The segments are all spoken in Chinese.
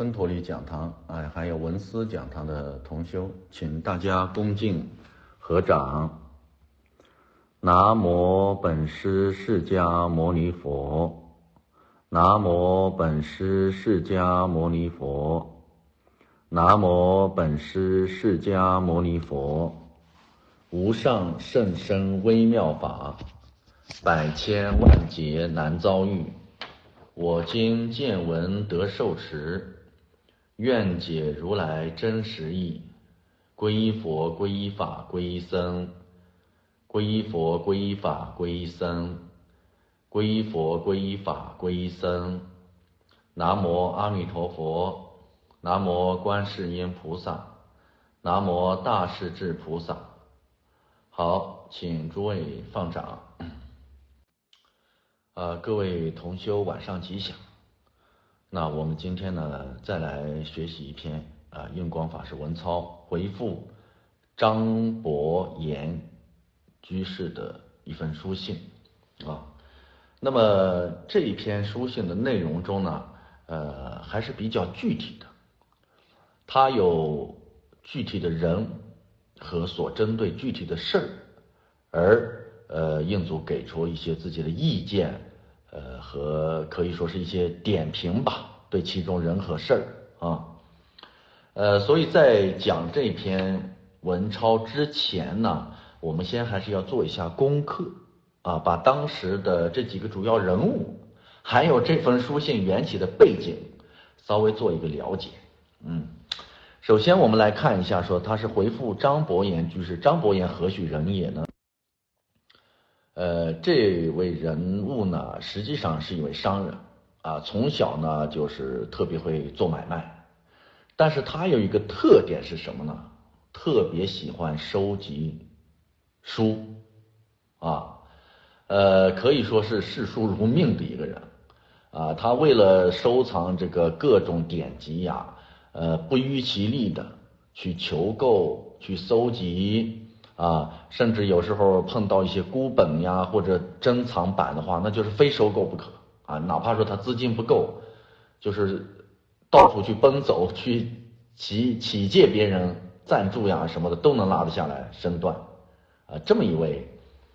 真陀里讲堂还有文思讲堂的同修，请大家恭敬合掌。南无本师释迦牟尼佛，南无本师释迦牟尼佛，南无本师释迦牟尼佛。无上甚深微妙法，百千万劫难遭遇。我今见闻得受持，愿解如来真实义。皈依佛，皈依法，皈依僧。皈依佛，皈依法，皈依僧。皈依佛，皈依法，皈依僧。南无阿弥陀佛，南无观世音菩萨，南无大势至菩萨。好，请诸位放掌。各位同修晚上吉祥。那我们今天呢，再来学习一篇印光法师文操回复张伯言居士的一份书信那么这一篇书信的内容中呢，还是比较具体的，它有具体的人和所针对具体的事儿，而印祖给出一些自己的意见，和可以说是一些点评吧，对其中人和事儿所以在讲这篇文抄之前呢，我们先还是要做一下功课把当时的这几个主要人物，还有这封书信缘起的背景，稍微做一个了解。首先我们来看一下，说他是回复张伯言居士。张伯言何许人也呢？这位人物呢，实际上是一位商人从小呢就是特别会做买卖，但是他有一个特点是什么呢？特别喜欢收集书可以说是视书如命的一个人他为了收藏这个各种典籍不遗其力的去求购、去搜集甚至有时候碰到一些孤本或者珍藏版的话，那就是非收购不可哪怕说他资金不够，就是到处去奔走，去起借别人赞助什么的，都能拉得下来身段这么一位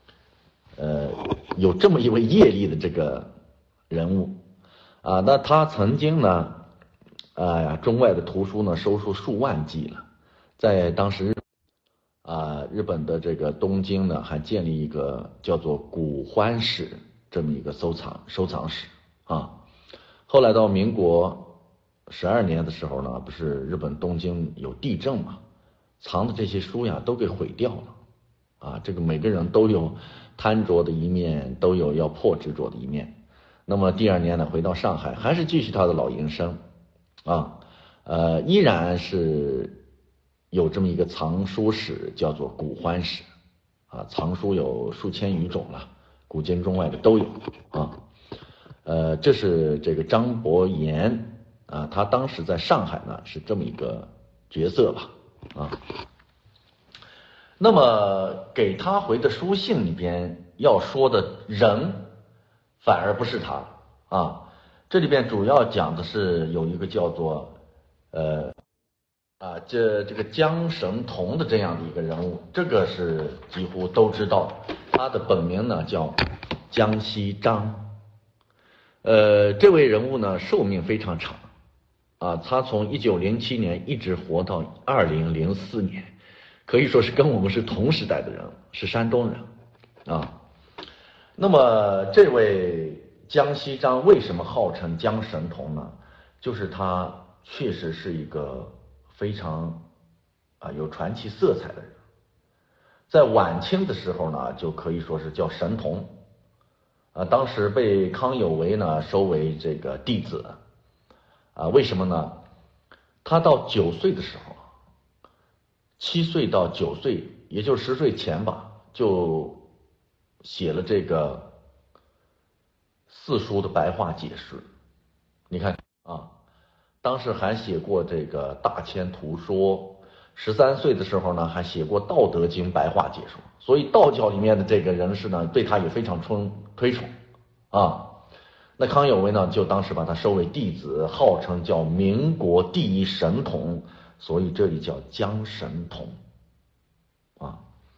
有这么一位业力的这个人物那他曾经呢中外的图书呢收出数万计了，在当时日本的这个东京呢，还建立一个叫做古欢室这么一个收藏室后来到民国12年的时候呢，不是日本东京有地震嘛，藏的这些书都给毁掉了这个每个人都有贪着的一面，都有要破执着的一面。那么第2年呢，回到上海，还是继续他的老营生依然是有这么一个藏书室，叫做古欢室藏书有数千余种了，古今中外的都有这是这个张伯言他当时在上海呢是这么一个角色吧那么给他回的书信里边要说的人反而不是他这里边主要讲的是有一个叫做这个江神童的这样的一个人物，这个是几乎都知道，他的本名呢叫江西章这位人物呢寿命非常长他从1907年一直活到2004年，可以说是跟我们是同时代的人，是山东人那么这位江西章为什么号称江神童呢？就是他确实是一个非常有传奇色彩的人，在晚清的时候呢，就可以说是叫神童当时被康有为呢收为这个弟子为什么呢？他到9岁的时候，7岁到9岁，也就是10岁前吧，就写了这个四书的白话解释。你看当时还写过这个大千图说，13岁的时候呢还写过道德经白话解说，所以道教里面的这个人士呢对他也非常推崇那康有为呢，就当时把他收为弟子，号称叫民国第一神童，所以这里叫江神童啊。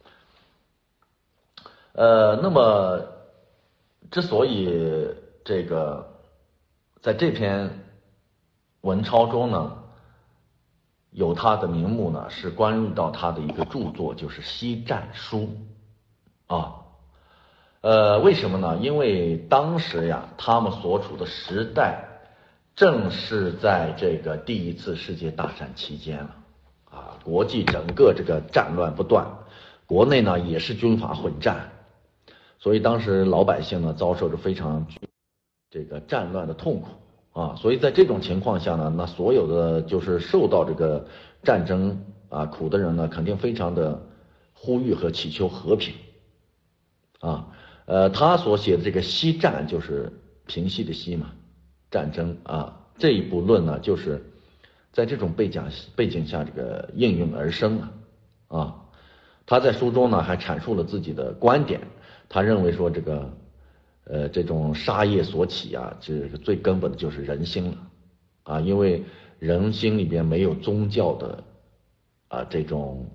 那么之所以这个在这篇文钞中呢有他的名目呢，是关于到他的一个著作，就是《西战书》啊。为什么呢？因为当时呀，他们所处的时代正是在这个第一次世界大战期间了啊，国际整个这个战乱不断，国内呢也是军阀混战，所以当时老百姓呢遭受着非常这个战乱的痛苦啊，所以在这种情况下呢，那所有的就是受到这个战争啊苦的人呢，肯定非常的呼吁和祈求和平啊。他所写的这个西战就是平息的息嘛，战争啊，这一部论呢，就是在这种背景下这个应运而生啊。他在书中呢还阐述了自己的观点，他认为说这个这种杀业所起啊，这个最根本的就是人心了啊，因为人心里边没有宗教的啊这种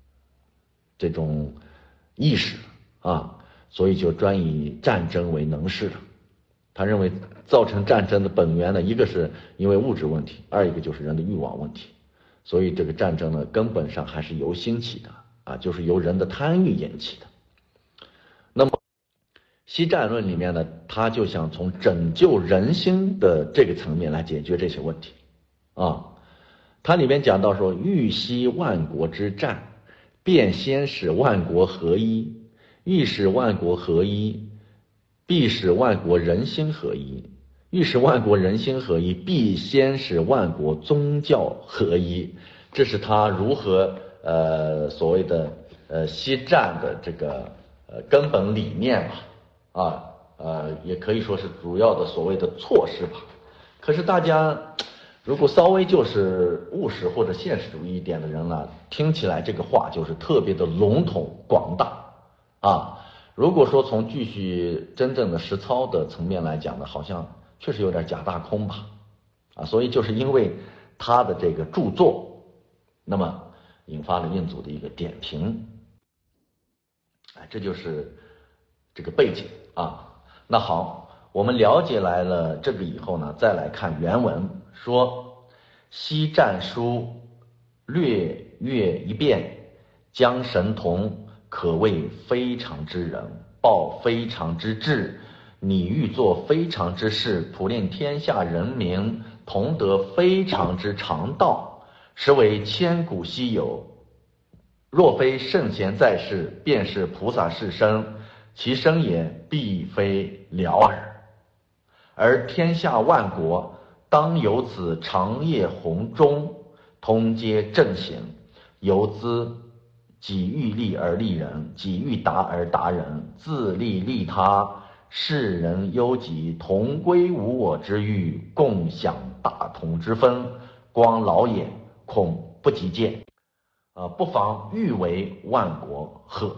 意识啊。所以就专以战争为能事了。他认为造成战争的本源呢，一个是因为物质问题，二一个就是人的欲望问题。所以这个战争呢，根本上还是由心起的啊，就是由人的贪欲引起的。那么西战论里面呢，他就想从拯救人心的这个层面来解决这些问题啊。它里面讲到说，欲息万国之战，便先使万国合一。欲使万国合一，必使万国人心合一；欲使万国人心合一，必先使万国宗教合一。这是他如何所谓的西战的这个根本理念吧，也可以说是主要的所谓的措施吧。可是大家如果稍微就是务实或者现实主义一点的人呢，听起来这个话就是特别的笼统广大。如果说从继续真正的实操的层面来讲呢，好像确实有点假大空吧，所以就是因为他的这个著作，那么引发了印祖的一个点评，这就是这个背景啊。那好，我们了解来了这个以后呢，再来看原文，说西战书略阅一遍，江神童可谓非常之人，报非常之志，你欲做非常之事，普令天下人民同得非常之常道，实为千古稀有。若非圣贤在世，便是菩萨是生，其生也必非了耳。而天下万国当由此长夜弘中，通皆正行，由兹己欲利而利人，己欲达而达人，自利利他，世人忧己，同归无我之欲，共享大同之分，光老也，恐不及见不妨欲为万国贺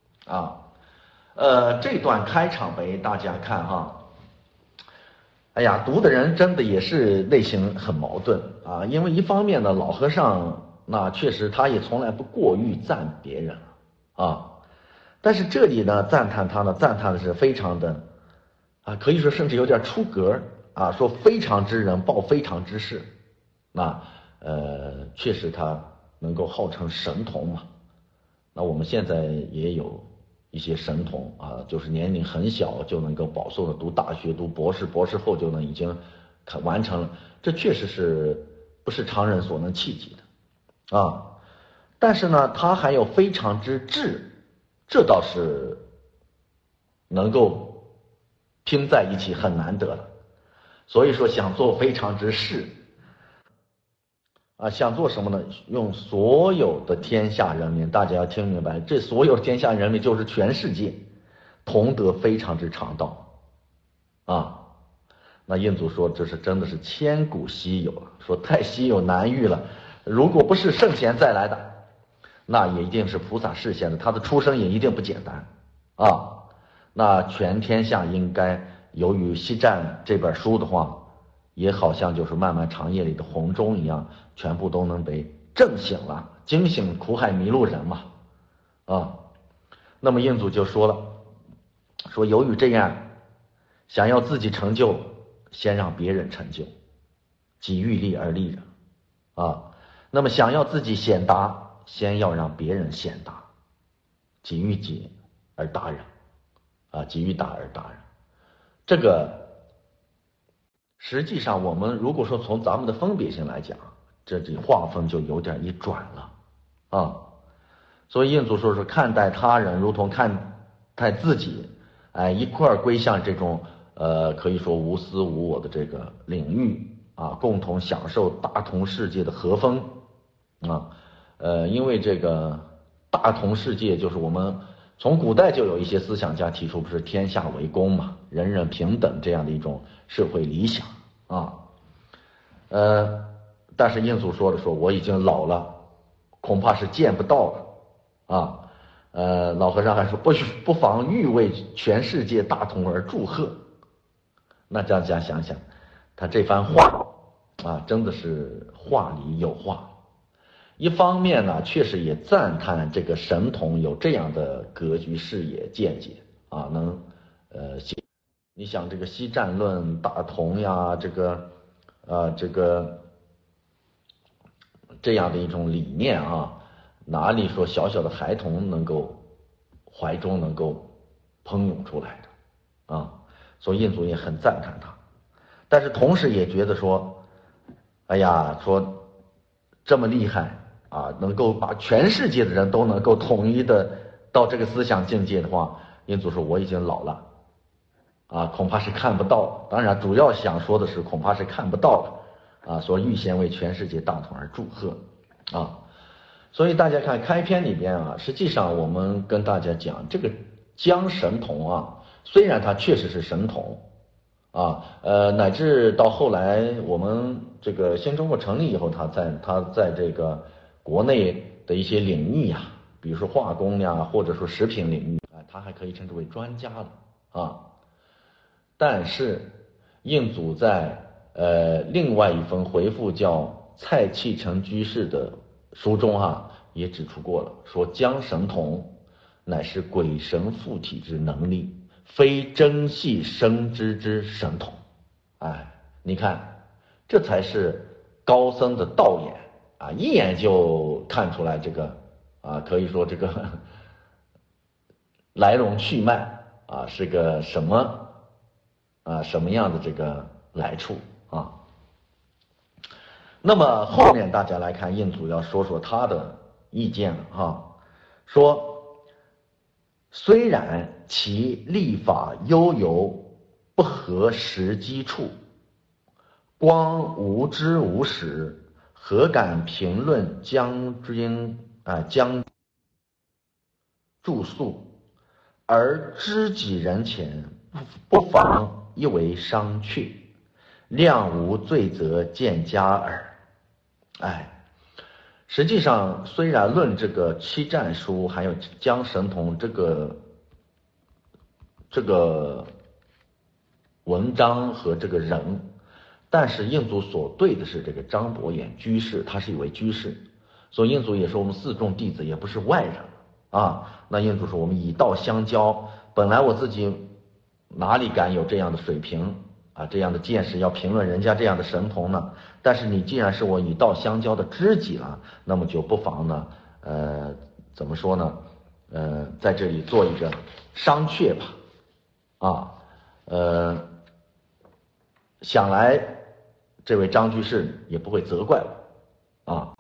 这段开场白大家看哎呀，读的人真的也是内心很矛盾因为一方面呢，老和尚那确实他也从来不过于赞别人但是这里呢赞叹他呢，赞叹的是非常的可以说甚至有点出格说非常之人报非常之事，那确实他能够号称神童嘛。那我们现在也有一些神童就是年龄很小就能够保送的读大学、读博士，博士后就能已经完成了，这确实是不是常人所能企及的但是呢，他还有非常之志，这倒是能够拼在一起很难得了。所以说想做非常之事想做什么呢？用所有的天下人民，大家要听明白，这所有天下人民就是全世界同得非常之常道那印祖说这是真的是千古稀有了，说太稀有难遇了，如果不是圣贤再来的，那也一定是菩萨示现的，他的出生也一定不简单那全天下应该由于西战这本书的话，也好像就是漫漫长夜里的红钟一样，全部都能被震醒了，惊醒苦海迷路人嘛。那么印祖就说了，说由于这样，想要自己成就，先让别人成就，己欲立而立人那么想要自己显达，先要让别人显达，己欲己而达人己欲达而达人。这个实际上我们如果说从咱们的分别性来讲，这画风就有点一转了所以印祖说是看待他人如同看待自己，一块归向这种可以说无私无我的这个领域共同享受大同世界的和风因为这个大同世界就是我们从古代就有一些思想家提出，不是天下为公嘛，人人平等这样的一种社会理想但是印祖说我已经老了，恐怕是见不到了老和尚还说不妨欲为全世界大同而祝贺。那这样想想，他这番话真的是话里有话。一方面呢，确实也赞叹这个神童有这样的格局、视野、见解你想这个西战论、大同呀，这样的一种理念哪里说小小的孩童能够怀中能够喷涌出来的所以印祖也很赞叹他，但是同时也觉得说，哎呀，说这么厉害能够把全世界的人都能够统一的到这个思想境界的话，印祖说我已经老了恐怕是看不到了。当然主要想说的是恐怕是看不到了说预先为全世界大同而祝贺所以大家看开篇里边实际上我们跟大家讲这个江神童虽然他确实是神童乃至到后来我们这个新中国成立以后，他在这个国内的一些领域比如说化工或者说食品领域他还可以称之为专家的但是印祖在另外一封回复叫蔡契成居士的书中也指出过了，说江神童乃是鬼神附体之能力，非真系生之神童。你看这才是高僧的道眼一眼就看出来这个可以说这个来龙去脉是个什么样的这个来处那么后面大家来看，印祖要说说他的意见了说虽然其立法悠游不合实机处，光无知无识，何敢评论将著述，而知己人前，不妨一为商榷，量无罪责见加耳。实际上虽然论这个七战书还有江神童这个文章和这个人，但是印祖所对的是这个张伯衍居士，他是一位居士，所以印祖也说我们四众弟子也不是外人那印祖说我们以道相交，本来我自己哪里敢有这样的水平这样的见识要评论人家这样的神童呢？但是你既然是我以道相交的知己了，那么就不妨呢怎么说呢在这里做一个商榷吧想来这位张居士也不会责怪我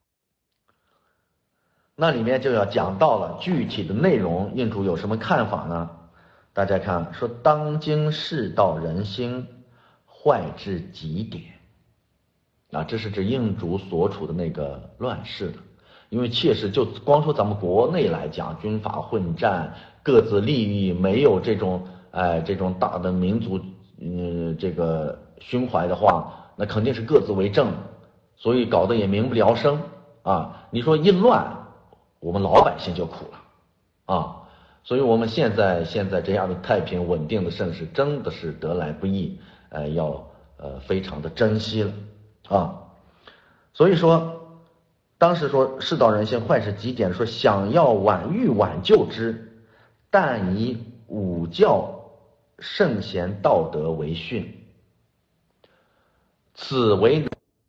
那里面就要讲到了具体的内容，印主有什么看法呢？大家看说当今世道人心坏至极点这是指印主所处的那个乱世因为确实就光说咱们国内来讲，军阀混战，各自利益没有这种大的民族这个胸怀的话，那肯定是各自为政，所以搞得也民不聊生你说一乱，我们老百姓就苦了所以我们现在这样的太平稳定的盛世真的是得来不易，要非常的珍惜了啊。所以说当时说世道人心坏事极点，说想要挽救之，但以武教圣贤道德为训，此为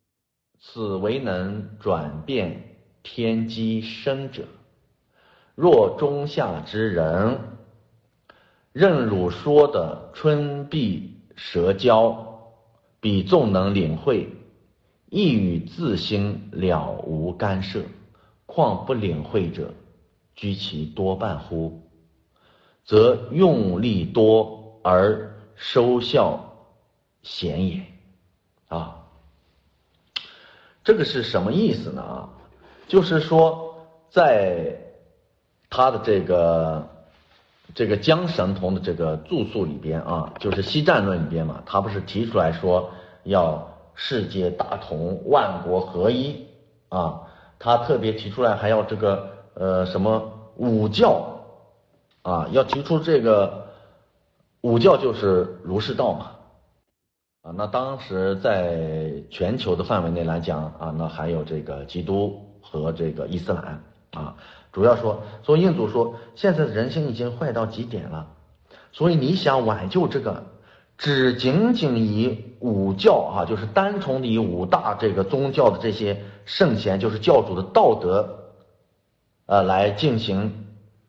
能转变天机生者。若中下之人，任汝说的春碧蛇交，彼纵能领会，亦与自心了无干涉，况不领会者，居其多半乎？则用力多而收效显也。啊，这个是什么意思呢？啊，就是说在他的这个姜神童的这个著述里边啊，就是《西战论》里边嘛，他不是提出来说要世界大同，万国合一啊，他特别提出来还要这个什么五教啊，要提出这个五教就是儒释道嘛啊，那当时在全球的范围内来讲啊，那还有这个基督和这个伊斯兰啊，主要说，所以印祖说现在的人心已经坏到极点了，所以你想挽救这个，只仅仅以五教啊，就是单从的以五大这个宗教的这些圣贤，就是教主的道德来进行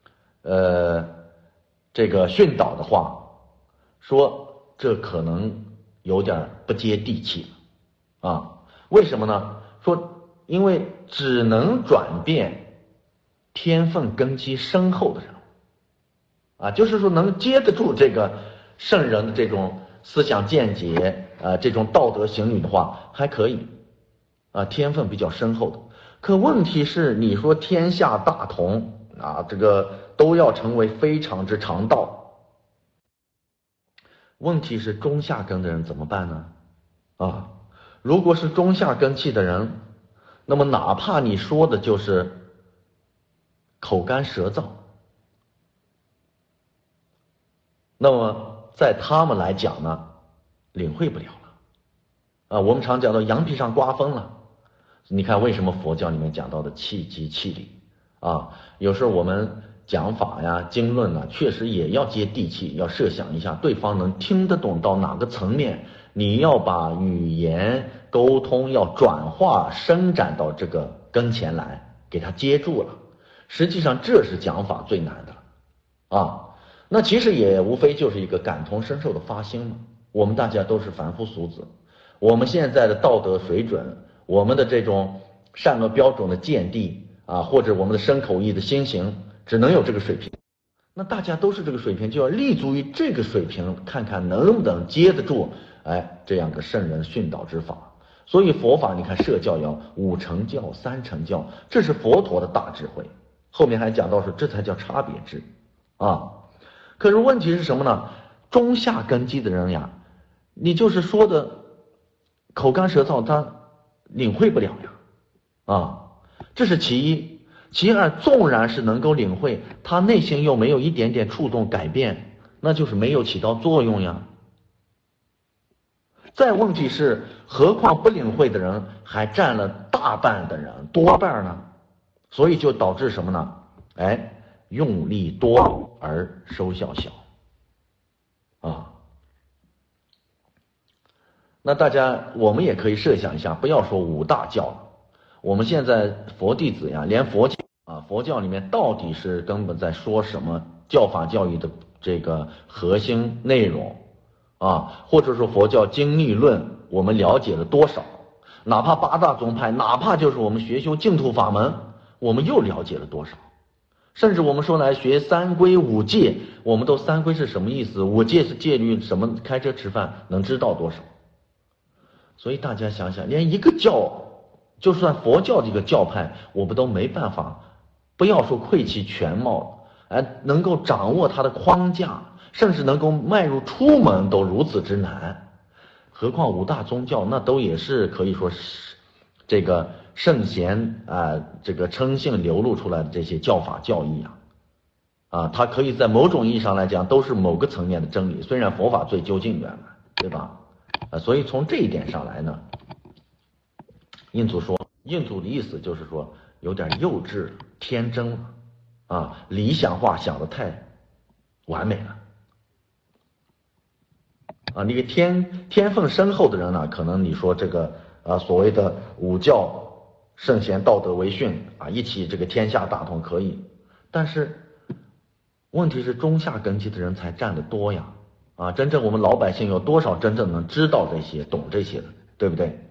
这个训导的话，说这可能有点不接地气啊。为什么呢？说因为只能转变天分根基深厚的人啊，就是说能接得住这个圣人的这种思想见解这种道德行旅的话还可以啊，天分比较深厚的。可问题是你说天下大同啊，这个都要成为非常之常道，问题是中下根的人怎么办呢？啊，如果是中下根气的人，那么哪怕你说的就是口干舌燥，那么在他们来讲呢，领会不了了啊。我们常讲到羊皮上刮风了，你看为什么佛教里面讲到的气机气理啊？有时候我们讲法呀经论啊，确实也要接地气，要设想一下对方能听得懂到哪个层面，你要把语言沟通要转化伸展到这个跟前来，给他接住了。实际上这是讲法最难的啊。那其实也无非就是一个感同身受的发心嘛。我们大家都是凡夫俗子，我们现在的道德水准，我们的这种善恶标准的见地啊，或者我们的身口意的心行，只能有这个水平。那大家都是这个水平，就要立足于这个水平，看看能不能接得住这样的圣人训导之法。所以佛法你看设教要五成教三成教，这是佛陀的大智慧。后面还讲到说这才叫差别智啊。可是问题是什么呢？中下根基的人呀，你就是说的口干舌燥，他领会不了呀啊，这是其一。其二，纵然是能够领会，他内心又没有一点点触动改变，那就是没有起到作用呀。再问题是，何况不领会的人还占了大半的人，多半呢，所以就导致什么呢？用力多而收效小啊。那大家我们也可以设想一下，不要说五大教了，我们现在佛弟子呀，连佛教里面到底是根本在说什么教法教育的这个核心内容啊，或者说佛教经历论我们了解了多少？哪怕八大宗派，哪怕就是我们学修净土法门，我们又了解了多少？甚至我们说来学三规五戒，我们都三规是什么意思？五戒是戒律什么？开车吃饭能知道多少？所以大家想想，连一个教，就算佛教这个教派，我们都没办法，不要说窥其全貌，能够掌握它的框架，甚至能够迈入出门都如此之难，何况五大宗教，那都也是可以说是这个圣贤这个称性流露出来的这些教法教义啊，它可以在某种意义上来讲都是某个层面的真理，虽然佛法最究竟圆满，对吧？所以从这一点上来呢，印祖的意思就是说有点幼稚天真了啊，理想化想得太完美了啊。那个天分深厚的人呢，可能你说这个所谓的五教圣贤道德为训啊，一起这个天下大同可以，但是问题是中下根基的人才占得多呀啊，真正我们老百姓有多少真正能知道这些懂这些的，对不对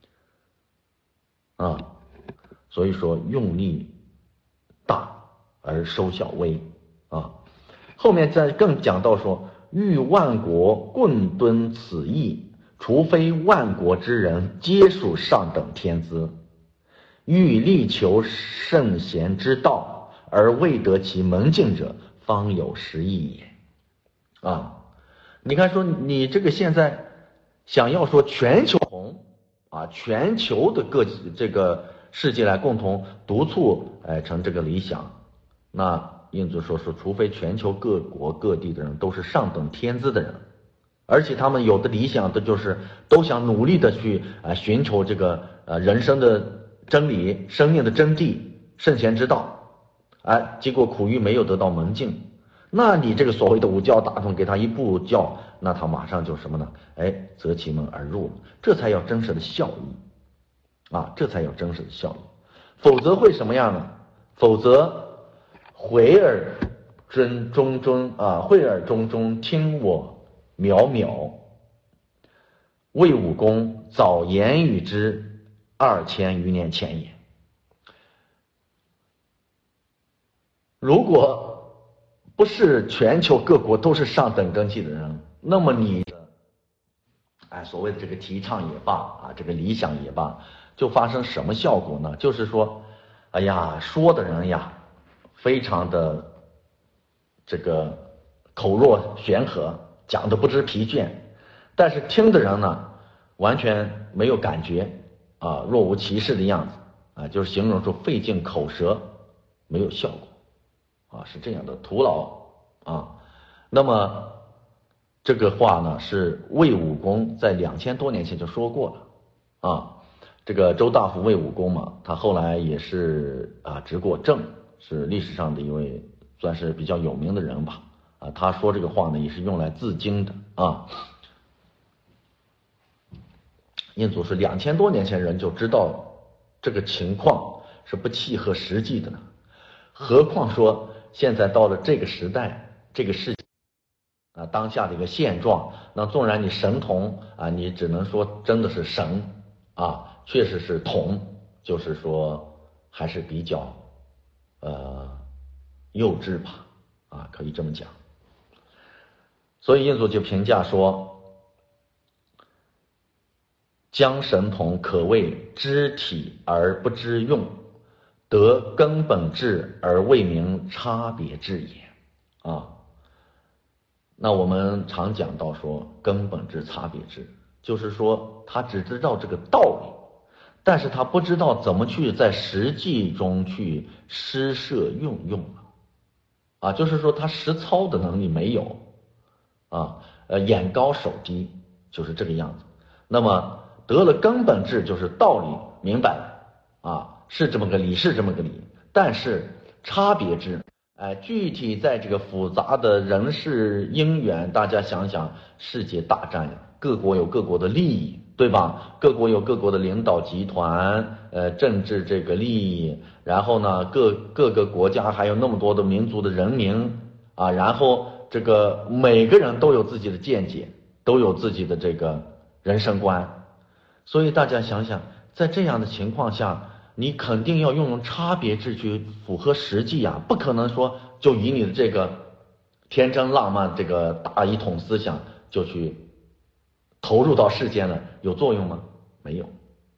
啊？所以说用力大而收小微啊。后面再更讲到说，欲万国棍敦此义，除非万国之人皆属上等天资，欲力求圣贤之道而未得其门径者，方有失义也啊。你看说你这个现在想要说全球同啊，全球的各这个世界来共同督促成这个理想，那印祖说除非全球各国各地的人都是上等天资的人，而且他们有的理想的就是都想努力的去寻求这个人生的真理、生命的真谛、圣贤之道，结果苦于没有得到门径。那你这个所谓的五教大同给他一布教，那他马上就什么呢？择其门而入了，这才有真实的效益啊，这才有真实的效益。否则会什么样呢？否则回耳中中听我渺渺，魏武公早言语之2000余年前也。如果不是全球各国都是上等根基的人，那么你的所谓的这个提倡也罢这个理想也罢，就发生什么效果呢？就是说说的人呀非常的这个口若悬河，讲的不知疲倦，但是听的人呢完全没有感觉若无其事的样子就是形容出费尽口舌，没有效果是这样的，徒劳那么这个话呢是魏武公在2000多年前就说过了这个周大夫魏武公嘛，他后来也是执过政，是历史上的一位算是比较有名的人吧他说这个话呢也是用来自惊的印祖是2000多年前人就知道这个情况是不契合实际的呢，何况说现在到了这个时代这个世界当下的一个现状，那纵然你神童你只能说真的是神确实是童，就是说还是比较幼稚吧可以这么讲。所以印祖就评价说，将神童可谓知体而不知用，得根本智而未明差别智也那我们常讲到说根本智差别智，就是说他只知道这个道理，但是他不知道怎么去在实际中去施设运用就是说他实操的能力没有眼高手低，就是这个样子。那么得了根本智，就是道理明白了是这么个理，是这么个理，但是差别智具体在这个复杂的人事因缘，大家想想，世界大战各国有各国的利益，对吧？各国有各国的领导集团，政治这个利益，然后呢，各个国家还有那么多的民族的人民然后这个每个人都有自己的见解，都有自己的这个人生观，所以大家想想，在这样的情况下，你肯定要用差别智去符合实际不可能说就以你的这个天真浪漫这个大一统思想就去投入到世间了，有作用吗？没有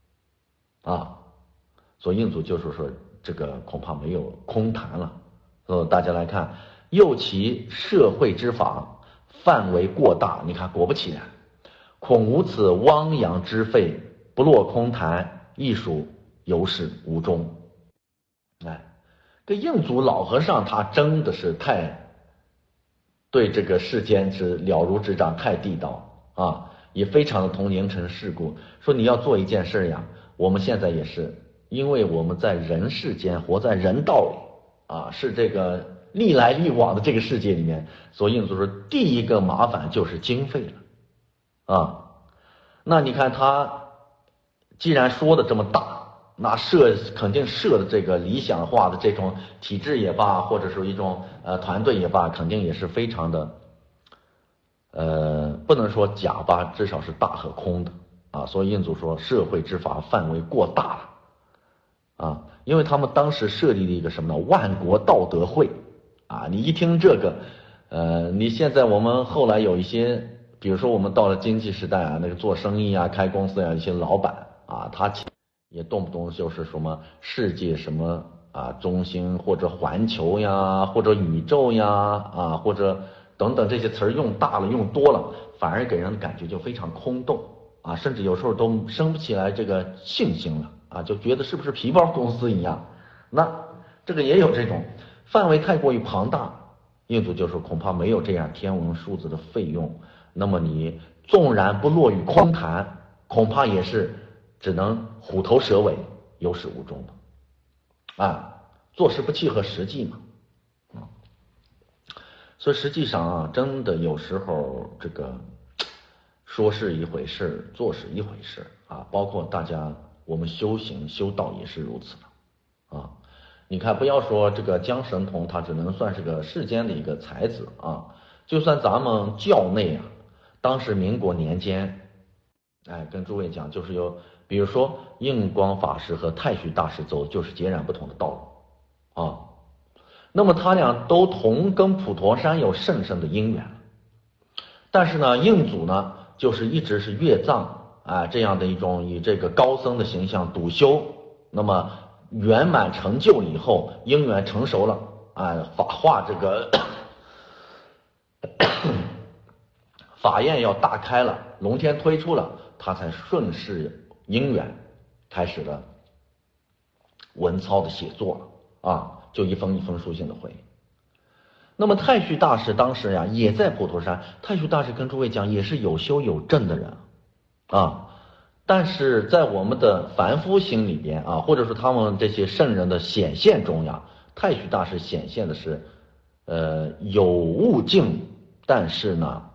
所以印祖就是说这个恐怕没有，空谈了。大家来看，又其社会之法范围过大，你看果不其然，恐无此汪洋之费，不落空谈，亦属有始无终。 这印祖老和尚他真的是太对这个世间是了如指掌，太地道啊，也非常的同凝尘世故。说你要做一件事呀，我们现在也是，因为我们在人世间活在人道里啊，是这个历来历往的这个世界里面，所以印祖说第一个麻烦就是经费了啊。那你看他既然说的这么大，那肯定设的这个理想化的这种体制也罢，或者是一种团队也罢，肯定也是非常的不能说假吧，至少是大和空的啊。所以印祖说社会之法范围过大了啊，因为他们当时设立了一个什么呢？万国道德会啊。你一听这个你现在我们后来有一些，比如说我们到了经济时代啊，那个做生意啊、开公司啊，一些老板啊，他也动不动就是什么世界什么中心，或者环球呀，或者宇宙呀啊，或者等等这些词儿用大了用多了，反而给人的感觉就非常空洞啊，甚至有时候都生不起来这个信心了啊，就觉得是不是皮包公司一样。那这个也有这种范围太过于庞大，印祖就说恐怕没有这样天文数字的费用，那么你纵然不落于空谈，恐怕也是只能虎头蛇尾，有始无终的啊，做事不契合实际嘛所以实际上啊，真的有时候这个说是一回事，做是一回事啊，包括大家我们修行修道也是如此的啊。你看，不要说这个姜神童，他只能算是个世间的一个才子啊，就算咱们教内啊，当时民国年间，跟诸位讲，就是有，比如说印光法师和太虚大师走就是截然不同的道路啊。那么他俩都跟普陀山有甚深的因缘，但是呢，印祖呢就是一直是月藏这样的一种以这个高僧的形象笃修，那么圆满成就以后，因缘成熟了法化这个法宴要大开了，龙天推出了，他才顺势因缘开始了文操的写作了就一封一封书信的回。那么太虚大师当时呀也在普陀山，太虚大师跟诸位讲也是有修有证的人但是在我们的凡夫心里边或者说他们这些圣人的显现中呀，太虚大师显现的是有悟境，但是呢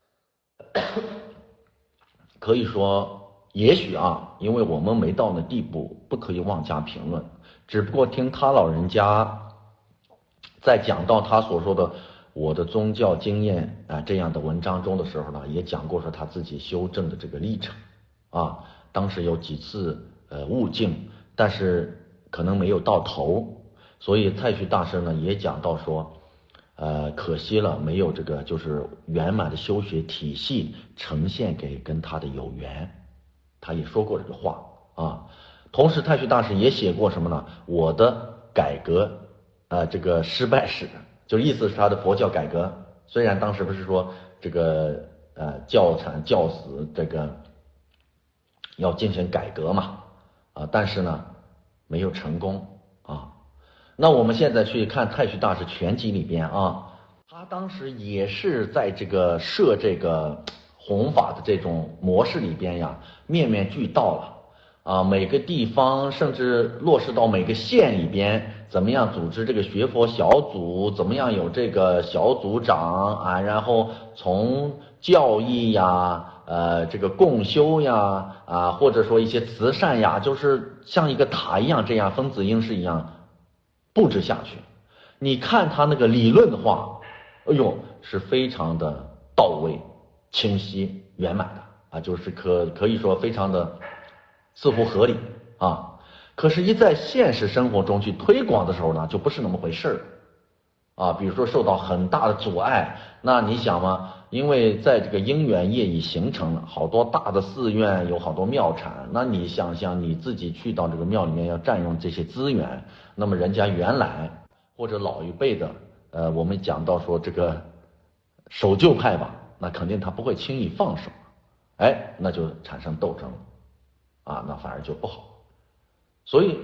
可以说也许因为我们没到那地步，不可以妄加评论，只不过听他老人家在讲到他所说的我的宗教经验这样的文章中的时候呢，也讲过说他自己修正的这个历程当时有几次悟境，但是可能没有到头，所以太虚大师呢也讲到说可惜了，没有这个就是圆满的修学体系呈现给跟他的有缘，他也说过这个话同时太虚大师也写过什么呢？我的改革这个失败史，就意思是他的佛教改革，虽然当时不是说这个教产教死这个要进行改革嘛但是呢没有成功那我们现在去看太虚大师全集里边他当时也是在这个设这个弘法的这种模式里边呀，面面俱到了每个地方甚至落实到每个县里边，怎么样组织这个学佛小组，怎么样有这个小组长然后从教义呀这个共修呀或者说一些慈善呀，就是像一个塔一样，这样分子因式一样布置下去。你看他那个理论的话，哎呦是非常的到位、清晰、圆满的就是可以说非常的似乎合理可是一在现实生活中去推广的时候呢，就不是那么回事比如说受到很大的阻碍。那你想嘛，因为在这个因缘业已形成了好多大的寺院，有好多庙产，那你想想你自己去到这个庙里面要占用这些资源，那么人家原来或者老一辈的我们讲到说这个守旧派吧，那肯定他不会轻易放手那就产生斗争那反而就不好。所以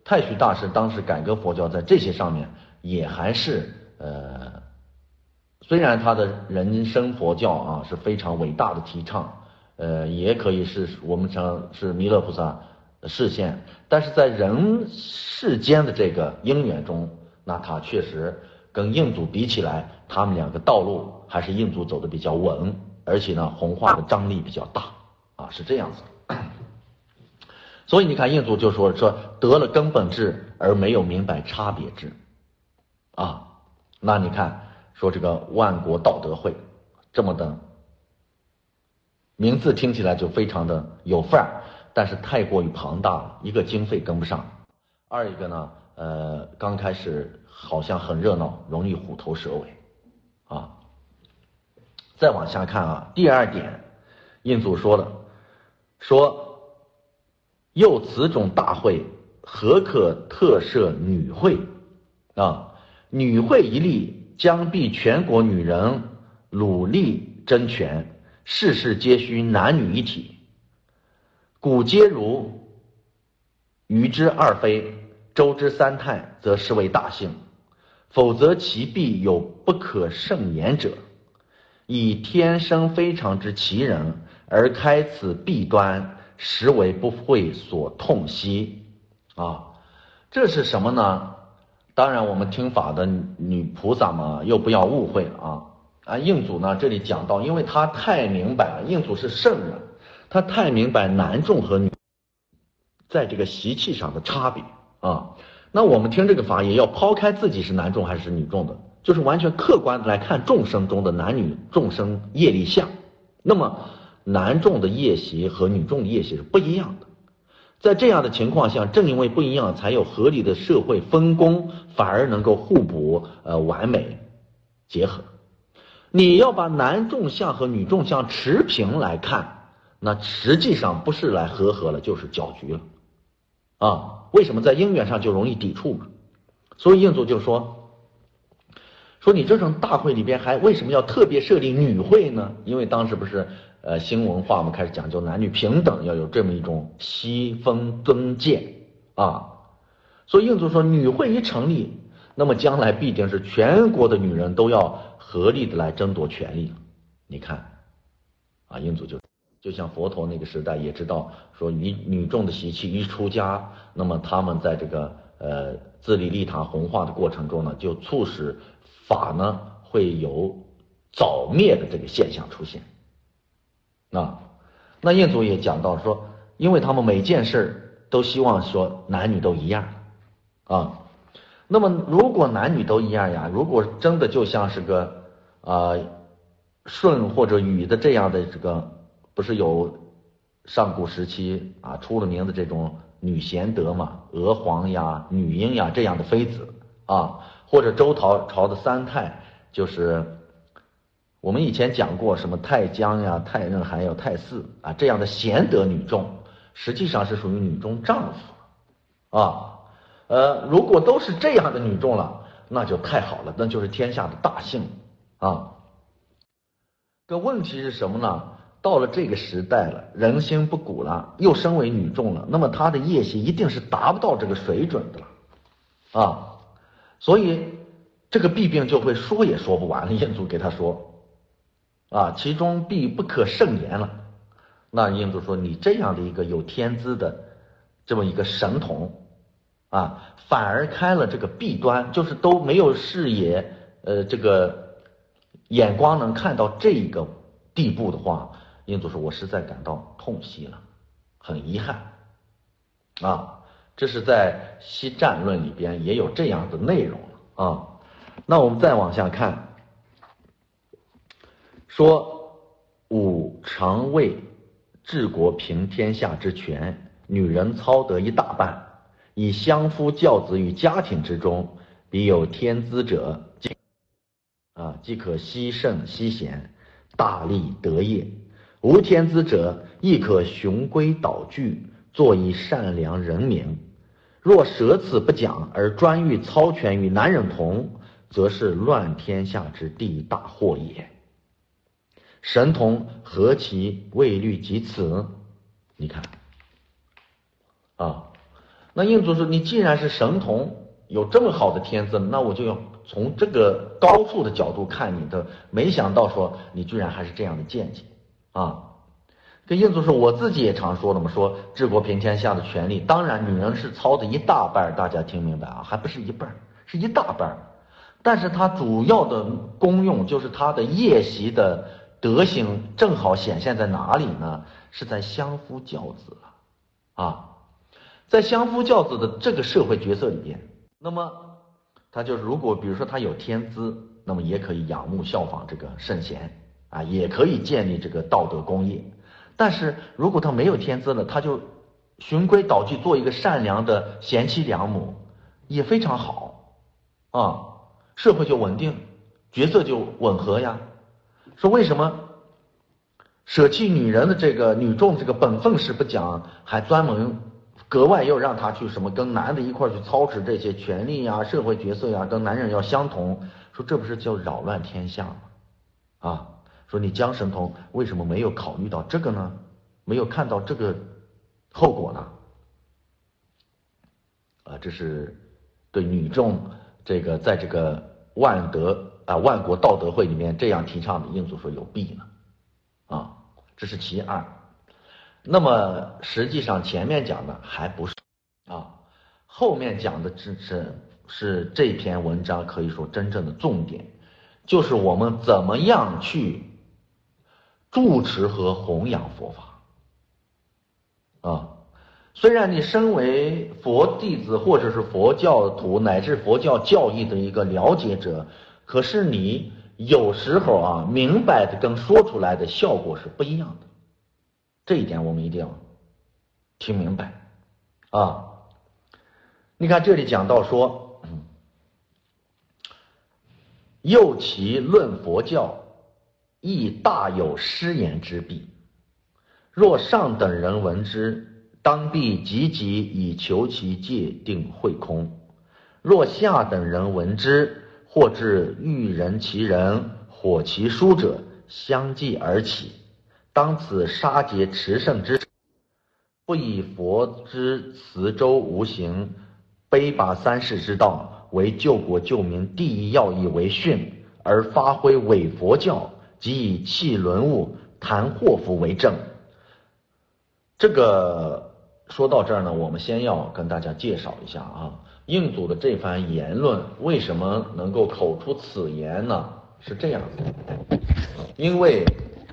太虚大师当时改革佛教在这些上面也还是虽然他的人生佛教啊是非常伟大的提倡，也可以是我们称是弥勒菩萨的示现，但是在人世间的这个因缘中，那他确实跟印祖比起来，他们两个道路还是印祖走的比较稳，而且呢弘化的张力比较大啊，是这样子。所以你看印祖就说得了根本智而没有明白差别智啊，那你看说这个万国道德会这么的名字听起来就非常的有范儿，但是太过于庞大了，一个经费跟不上，二一个呢刚开始好像很热闹，容易虎头蛇尾啊。再往下看啊，第二点印祖说了，说又此种大会，何可特设女会啊？女会一立，将必全国女人努力争权，事事皆需男女一体。古皆如，余之二非，周之三态，则实为大幸。否则其必有不可胜言者，以天生非常之奇人而开此弊端，实为不会所痛惜啊！这是什么呢？当然我们听法的女菩萨嘛，又不要误会了啊！印祖呢这里讲到，因为他太明白了，印祖是圣人，他太明白男众和女在这个习气上的差别啊。那我们听这个法也要抛开自己是男众还是女众的，就是完全客观的来看众生中的男女众生业力相。那么男众的业习和女众的业习是不一样的，在这样的情况下，正因为不一样，才有合理的社会分工，反而能够互补完美结合。你要把男众相和女众相持平来看，那实际上不是来和合了，就是搅局了啊！为什么在因缘上就容易抵触嘛？所以印祖就说你这种大会里边还为什么要特别设立女会呢？因为当时不是新文化我们开始讲究男女平等，要有这么一种悉分尊贱啊。所以印祖说女会一成立，那么将来必定是全国的女人都要合力的来争夺权利。你看啊，印祖就像佛陀那个时代也知道说女众的习气一出家，那么他们在这个自利利他弘化的过程中呢，就促使法呢会有早灭的这个现象出现那印祖也讲到说，因为他们每件事都希望说男女都一样啊。那么如果男女都一样呀，如果真的就像是个舜或者禹的这样的这个，不是有上古时期啊出了名的这种女贤德嘛，娥皇呀、女英呀这样的妃子啊，或者周朝的三太，就是我们以前讲过什么太姜呀、太任还有太姒啊这样的贤德女众，实际上是属于女中丈夫啊。如果都是这样的女众了，那就太好了，那就是天下的大幸啊。这问题是什么呢？到了这个时代了，人心不古了，又身为女众了，那么她的业习一定是达不到这个水准的了啊。所以这个弊病就会说也说不完了。印祖给他说啊，其中必不可胜言了。那印祖说，你这样的一个有天资的这么一个神童啊，反而开了这个弊端，就是都没有视野这个眼光能看到这个地步的话，印祖说我实在感到痛惜了，很遗憾啊。这是在西战论里边也有这样的内容啊。那我们再往下看，说武常为治国平天下之权，女人操得一大半，以相夫教子于家庭之中，彼有天资者即可惜胜惜贤，大利得业；无天资者，亦可循规蹈矩，做以善良人民。若舍此不讲，而专欲操权与男人同，则是乱天下之第大祸也。神童何其未虑及此？你看啊， 那印祖说，你既然是神童，有这么好的天资，那我就要从这个高处的角度看你的。没想到说你居然还是这样的见解啊！跟印祖说，我自己也常说的嘛，说治国平天下的权利，当然女人是操的一大半，大家听明白啊，还不是一半，是一大半。但是它主要的功用就是它的夜袭的德行正好显现在哪里呢？是在相夫教子啊。在相夫教子的这个社会角色里边，那么他就是如果比如说他有天资，那么也可以仰慕效仿这个圣贤啊，也可以建立这个道德功业。但是如果他没有天资了，他就循规蹈矩做一个善良的贤妻良母，也非常好啊，社会就稳定，角色就吻合呀。说为什么舍弃女人的这个女众这个本分是不讲，还专门格外又让他去什么跟男的一块去操持这些权利呀、社会角色呀，跟男人要相同，说这不是叫扰乱天下吗？啊，说你姜神童为什么没有考虑到这个呢？没有看到这个后果呢？啊，这是对女众这个在这个万国道德会里面这样提倡的，印祖说有弊呢。啊，这是其二。那么实际上前面讲的还不是啊，后面讲的是这篇文章可以说真正的重点，就是我们怎么样去住持和弘扬佛法啊。虽然你身为佛弟子或者是佛教徒乃至佛教教义的一个了解者，可是你有时候啊，明白的跟说出来的效果是不一样的，这一点我们一定要听明白啊。你看这里讲到说，又其论佛教，亦大有失言之弊。若上等人闻之，当必积极以求其界定慧空；若下等人闻之，或至欲人其人，火其书者，相继而起。当此杀劫持圣之，不以佛之慈周无形，悲拔三世之道为救国救民第一要义为训，而发挥伪佛教，即以弃伦物，谈祸福为正。这个说到这儿呢，我们先要跟大家介绍一下啊，印祖的这番言论为什么能够口出此言呢？是这样的，因为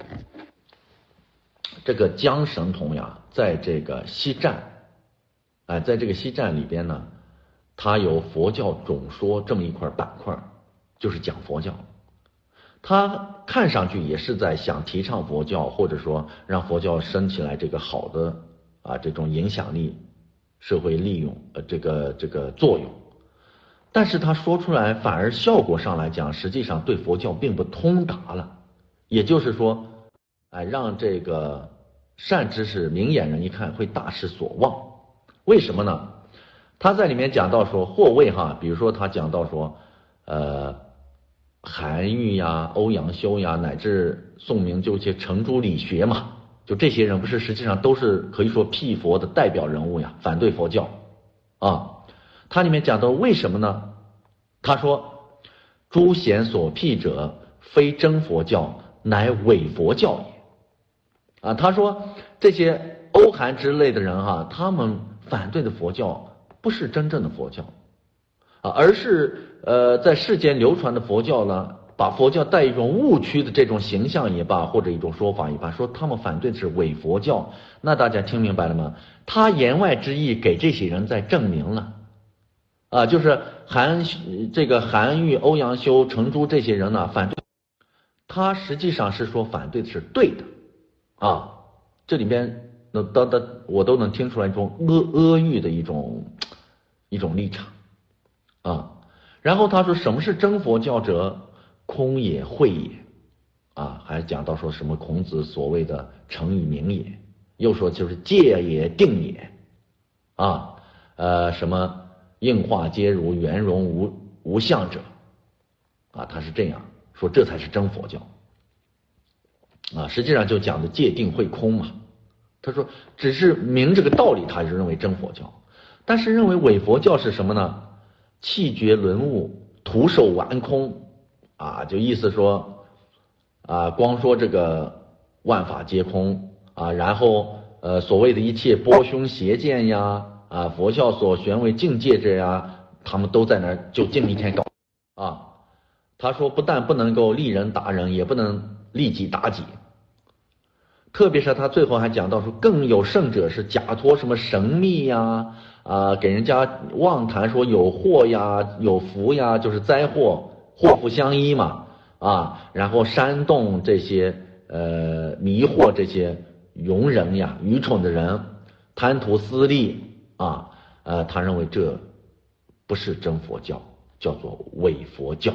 这个姜神童呀，在这个西站，在这个西站里边呢，他有佛教总说这么一块板块，就是讲佛教。他看上去也是在想提倡佛教，或者说让佛教升起来这个好的这种影响力、社会利用这个作用，但是他说出来反而效果上来讲，实际上对佛教并不通达了。也就是说，让这个善知识、明眼人一看会大失所望。为什么呢？他在里面讲到说，或谓比如说他讲到说，韩愈呀、欧阳修呀，乃至宋明就一些程朱理学嘛，就这些人不是实际上都是可以说辟佛的代表人物呀，反对佛教啊。他里面讲到为什么呢？他说诸贤所辟者，非真佛教，乃伪佛教也。他说这些欧韩之类的人他们反对的佛教不是真正的佛教而是在世间流传的佛教呢，把佛教带一种误区的这种形象也罢，或者一种说法也罢，说他们反对的是伪佛教。那大家听明白了吗？他言外之意给这些人在证明了就是韩愈、欧阳修、程朱这些人呢反对，他实际上是说反对的是对的这里边我都能听出来一种阿谀的一种立场然后他说什么是真佛教者？空也慧也还讲到说什么孔子所谓的诚与名也，又说就是戒也定也什么应化皆如圆融无相者他是这样说，这才是真佛教实际上就讲的戒定慧空嘛。他说只是明这个道理，他就认为真佛教。 但是认为伪佛教是什么呢？气绝沦物，徒手玩空啊，就意思说啊，光说这个万法皆空啊，然后所谓的一切波凶邪见呀啊，佛教所宣为境界者呀，他们都在那儿就这么一天搞啊。他说不但不能够利人达人，也不能利己达己。特别是他最后还讲到说，更有甚者是假托什么神秘呀给人家妄谈说有祸呀有福呀，就是灾祸祸福相依嘛啊，然后煽动这些迷惑这些庸人呀愚蠢的人贪图私利啊他认为这不是真佛教，叫做伪佛教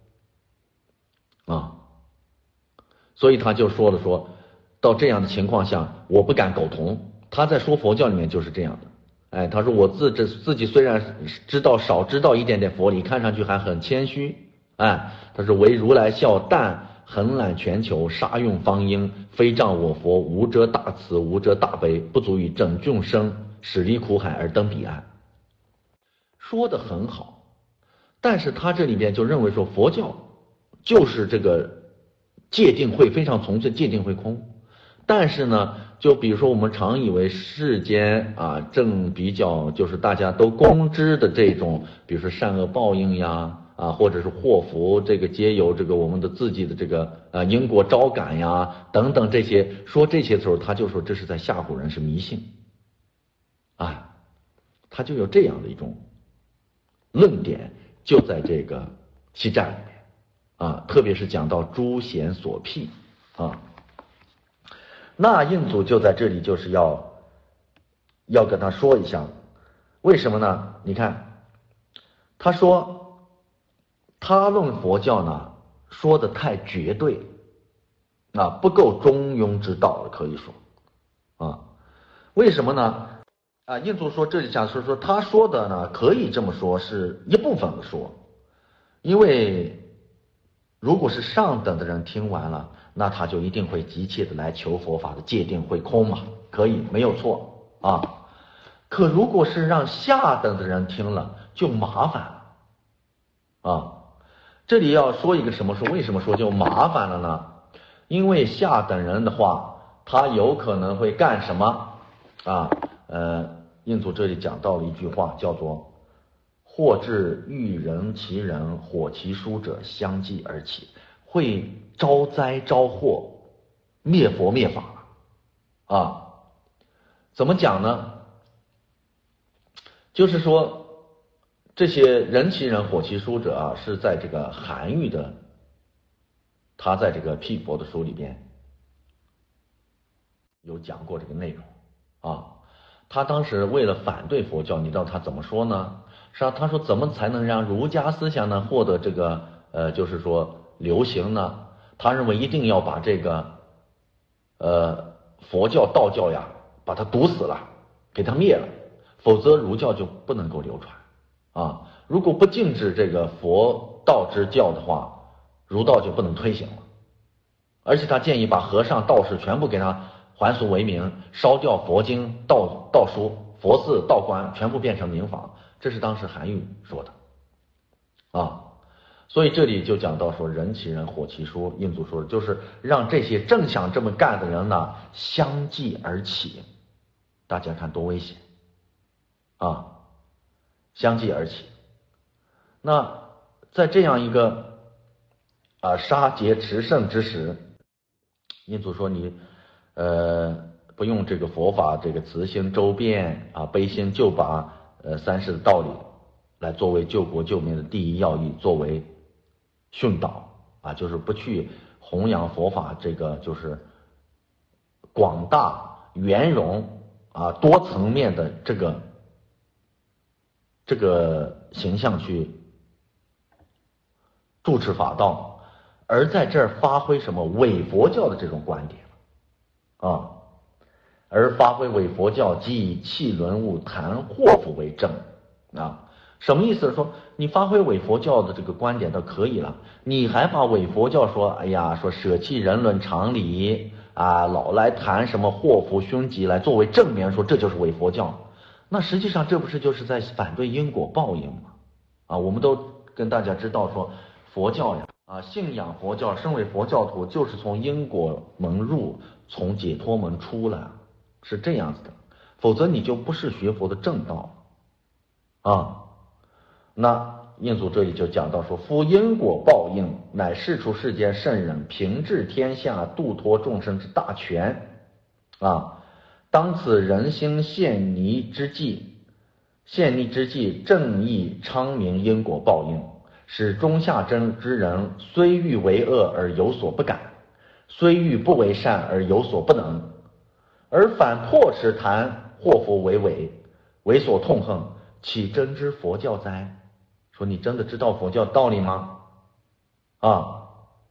啊，所以他就说了说，到这样的情况下，我不敢苟同。他在说佛教里面就是这样的，哎，他说我自己虽然少知道一点点佛理，看上去还很谦虚，哎，他说为如来笑，但横揽全球，杀用方英，非仗我佛，无遮大慈，无遮大悲，不足以拯众生，使离苦海而登彼岸。说得很好，但是他这里边就认为说佛教就是这个戒定慧非常从此戒定慧空。但是呢，就比如说我们常以为世间啊正比较就是大家都公知的这种，比如说善恶报应呀啊，或者是祸福这个皆由这个我们的自己的这个因果招感呀等等这些，说这些的时候他就说这是在吓唬人，是迷信啊，他就有这样的一种论点，就在这个西占里面啊，特别是讲到诸贤所辟啊。那印祖就在这里就是要跟他说一下，为什么呢？你看他说他论佛教呢说的太绝对啊，不够中庸之道了，可以说啊，为什么呢？啊，印祖说这里讲说他说的呢可以这么说是一部分的说，因为如果是上等的人听完了，那他就一定会急切的来求佛法的戒定慧空嘛，可以没有错啊。可如果是让下等的人听了，就麻烦了啊。这里要说一个什么，说为什么说就麻烦了呢？因为下等人的话，他有可能会干什么啊？印祖这里讲到了一句话，叫做或至欲人其人，火其书者相继而起，会招灾招祸，灭佛灭法啊。怎么讲呢？就是说这些人其人火其书者啊，是在这个韩愈的他在这个辟佛的书里边有讲过这个内容啊。他当时为了反对佛教，你知道他怎么说呢？是啊，他说怎么才能让儒家思想呢获得这个就是说流行呢？他认为一定要把这个佛教道教呀把它毒死了，给它灭了，否则儒教就不能够流传啊。如果不禁止这个佛道之教的话，儒道就不能推行了。而且他建议把和尚道士全部给他还俗为民，烧掉佛经道书，佛寺道观全部变成民房，这是当时韩愈说的啊。所以这里就讲到说人其人火其书，印祖说的就是让这些正想这么干的人呢相继而起，大家看多危险啊，相继而起。那在这样一个杀劫持胜之时，印祖说你不用这个佛法这个慈心周遍啊，悲心救拔三世的道理来作为救国救民的第一要义，作为训导啊，就是不去弘扬佛法这个就是广大圆融啊多层面的这个形象去主持法道，而在这儿发挥什么伪佛教的这种观点啊，而发挥伪佛教即以气沦物谈祸福为正啊。什么意思？说你发挥伪佛教的这个观点倒可以了，你还把伪佛教说哎呀说舍弃人伦常理啊，老来谈什么祸福凶吉来作为正面，说这就是伪佛教。 那实际上这不是就是在反对因果报应吗？啊，我们都跟大家知道说，佛教呀，信仰佛教，身为佛教徒，就是从因果门入，从解脱门出来，是这样子的，否则你就不是学佛的正道啊。那印祖这里就讲到说，夫因果报应，乃世出世间圣人平治天下、度脱众生之大权啊。当此人心陷泥之际，正义昌明因果报应，使中下之人虽欲为恶而有所不敢，虽欲不为善而有所不能，而反迫使谈祸福为所痛恨，岂真知佛教哉？说你真的知道佛教道理吗？啊，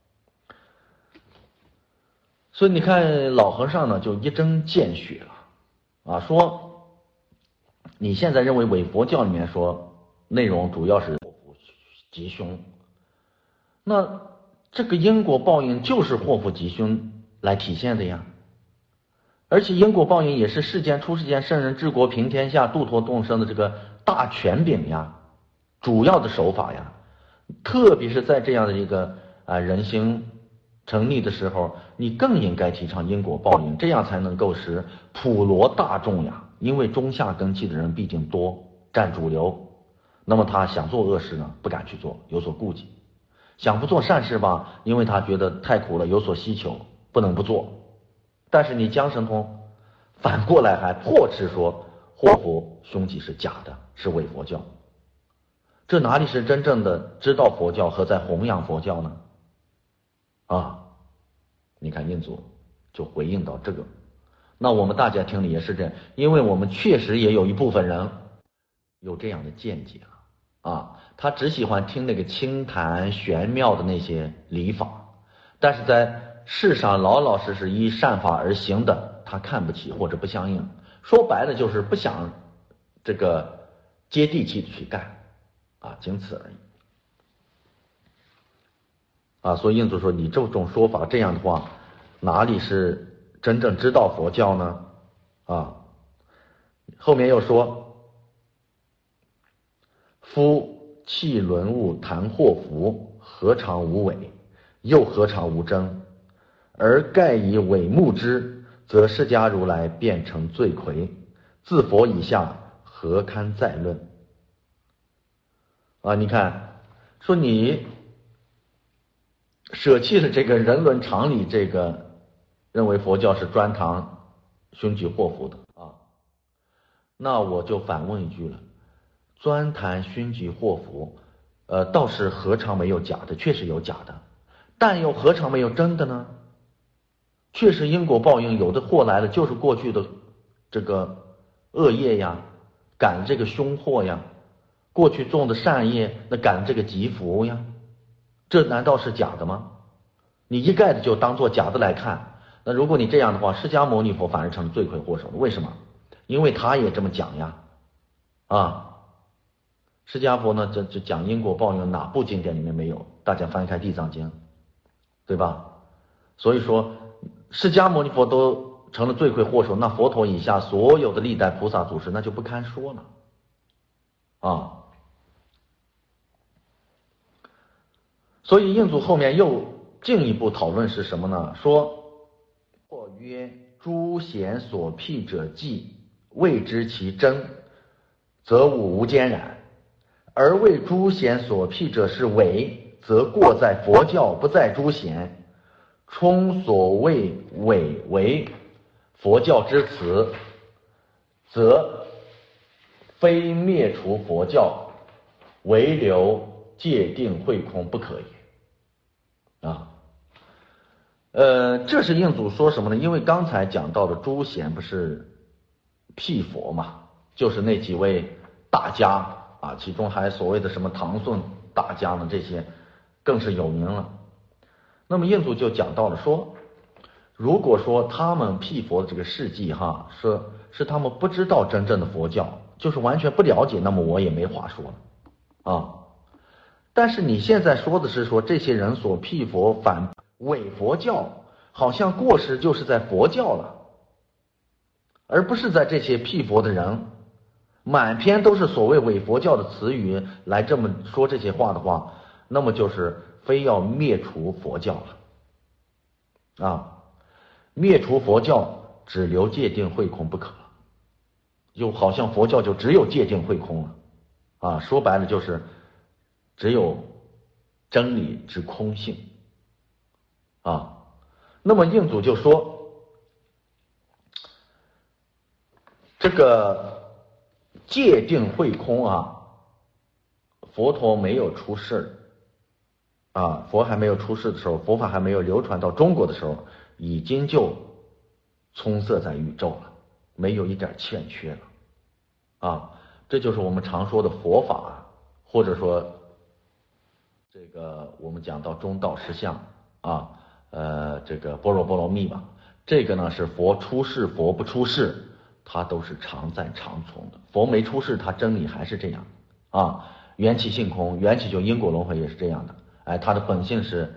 所以你看老和尚呢就一针见血了啊，说你现在认为伪佛教里面说内容主要是祸福吉凶，那这个因果报应就是祸福吉凶来体现的呀，而且因果报应也是世间出世间圣人治国平天下度脱众生的这个大权柄呀，主要的手法呀，特别是在这样的一个人心成立的时候，你更应该提倡因果报应，这样才能够使普罗大众呀，因为中下根器的人毕竟多，占主流，那么他想做恶事呢，不敢去做，有所顾忌；想不做善事吧，因为他觉得太苦了，有所希求，不能不做。但是你江神通反过来还迫斥说祸福凶吉是假的，是伪佛教。这哪里是真正的知道佛教和在弘扬佛教呢？啊，你看印祖就回应到这个，那我们大家听了也是这样，因为我们确实也有一部分人有这样的见解啊，他只喜欢听那个清谈玄妙的那些礼法，但是在世上老老实实依善法而行的，他看不起或者不相应，说白了就是不想这个接地气的去干啊，仅此而已啊。所以印祖说你这种说法这样的话，哪里是真正知道佛教呢？啊，后面又说，夫弃伦物谈祸福，何尝无伪，又何尝无真？而盖以伪目之，则释迦如来变成罪魁，自佛以下，何堪再论？啊，你看，说你舍弃了这个人伦常理，这个认为佛教是专谈凶吉祸福的啊，那我就反问一句了，专谈凶吉祸福，倒是何尝没有假的？确实有假的，但又何尝没有真的呢？确实因果报应，有的祸来了就是过去的这个恶业呀，赶这个凶祸呀，过去种的善业，那赶这个吉福呀，这难道是假的吗？你一概的就当做假的来看，那如果你这样的话，释迦牟尼佛反而成罪魁祸首了。为什么？因为他也这么讲呀，啊，释迦佛呢，这讲因果报应，哪部经典里面没有？大家翻开地藏经，对吧？所以说释迦牟尼佛都成了罪魁祸首，那佛陀以下所有的历代菩萨祖师那就不堪说了啊。所以印祖后面又进一步讨论是什么呢？说或曰诸贤所辟者寂，未知其真，则吾无兼然；而为诸贤所辟者是伪，则过在佛教，不在诸贤。充所谓伪为佛教之词，则非灭除佛教，唯留界定慧空不可也啊。这是印祖说什么呢？因为刚才讲到的诸贤不是辟佛嘛，就是那几位大家啊，其中还所谓的什么唐宋大家呢，这些更是有名了。那么印祖就讲到了说，如果说他们辟佛的这个事迹是他们不知道真正的佛教，就是完全不了解，那么我也没话说了啊。但是你现在说的是说这些人所辟佛反伪佛教，好像过失就是在佛教了，而不是在这些辟佛的人。 满篇都是所谓伪佛教的词语来这么说这些话的话，那么就是非要灭除佛教了啊！灭除佛教只留戒定慧空不可，就好像佛教就只有戒定慧空了啊！说白了就是只有真理之空性啊。那么印祖就说，这个戒定慧空啊，佛陀没有出世啊，佛还没有出世的时候，佛法还没有流传到中国的时候，已经就充塞在宇宙了，没有一点欠缺了啊。这就是我们常说的佛法，或者说这个我们讲到中道实相啊，这个般若波罗蜜吧，这个呢是佛出世佛不出世，它都是常在常存的。佛没出世，它真理还是这样啊。缘起性空，缘起就因果轮回也是这样的，哎，它的本性是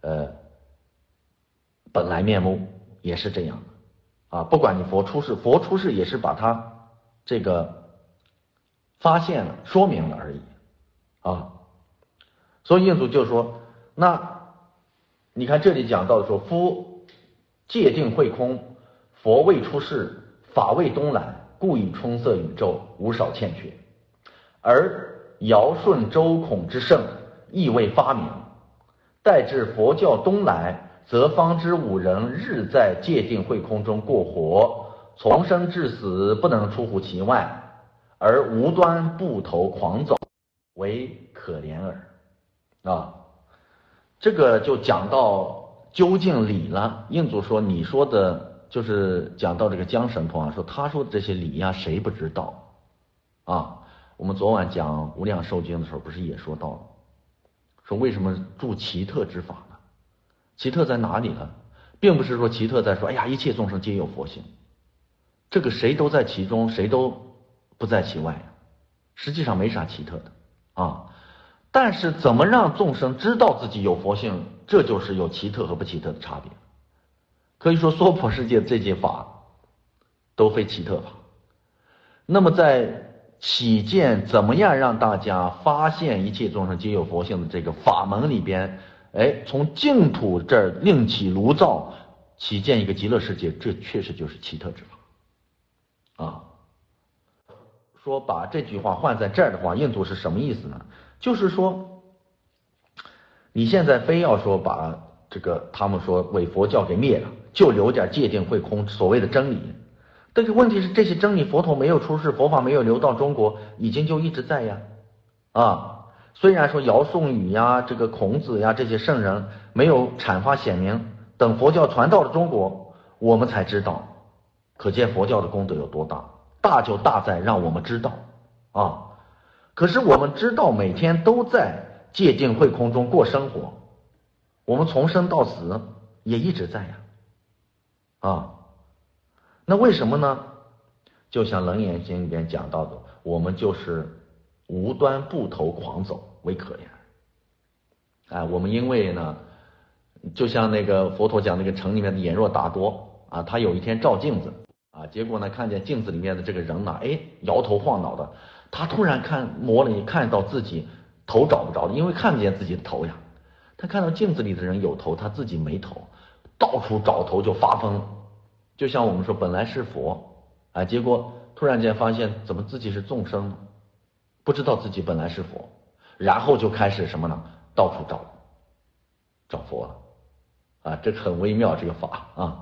本来面目也是这样的啊。不管你佛出世，佛出世也是把它这个发现了、说明了而已啊。所以印祖就说，那你看这里讲到的说，夫戒定慧空，佛未出世，法未东来，故以充塞宇宙，无少欠缺。而尧舜周孔之圣，亦未发明，待至佛教东来，则方知五人日在戒定慧空中过活，从生至死不能出乎其外，而无端步头狂走，为可怜耳啊。这个就讲到究竟理了。印祖说，你说的就是讲到这个江神通啊，说他说的这些理呀，谁不知道啊？我们昨晚讲无量寿经的时候，不是也说到了，说为什么著奇特之法呢？奇特在哪里呢？并不是说奇特在说，哎呀，一切众生皆有佛性，这个谁都在其中，谁都不在其外，实际上没啥奇特的啊。但是怎么让众生知道自己有佛性，这就是有奇特和不奇特的差别。可以说娑婆世界这些法都非奇特法。那么在起见怎么样让大家发现一切众生皆有佛性的这个法门里边，哎，从净土这儿另起炉灶，起见一个极乐世界，这确实就是奇特之法啊。说把这句话换在这儿的话，印度是什么意思呢？就是说你现在非要说把这个他们说伪佛教给灭了，就留点戒定慧空所谓的真理。但是问题是，这些真理佛陀没有出世，佛法没有流到中国，已经就一直在呀啊。虽然说尧舜禹呀，这个孔子呀，这些圣人没有阐发显明，等佛教传到了中国，我们才知道，可见佛教的功德有多大。大就大在让我们知道啊。可是我们知道每天都在戒定慧空中过生活，我们从生到死也一直在呀啊。那为什么呢？就像《楞严经》里边讲到的，我们就是无端步头狂走，为可怜。哎，我们因为呢，就像那个佛陀讲那个城里面的眼若达多啊，他有一天照镜子啊，结果呢看见镜子里面的这个人呢，哎，摇头晃脑的，他突然摸了一看到自己头找不着的，因为看不见自己的头呀，他看到镜子里的人有头，他自己没头，到处找头就发疯。就像我们说本来是佛啊，结果突然间发现怎么自己是众生呢？不知道自己本来是佛，然后就开始什么呢？到处找佛了啊，这很微妙这个法啊。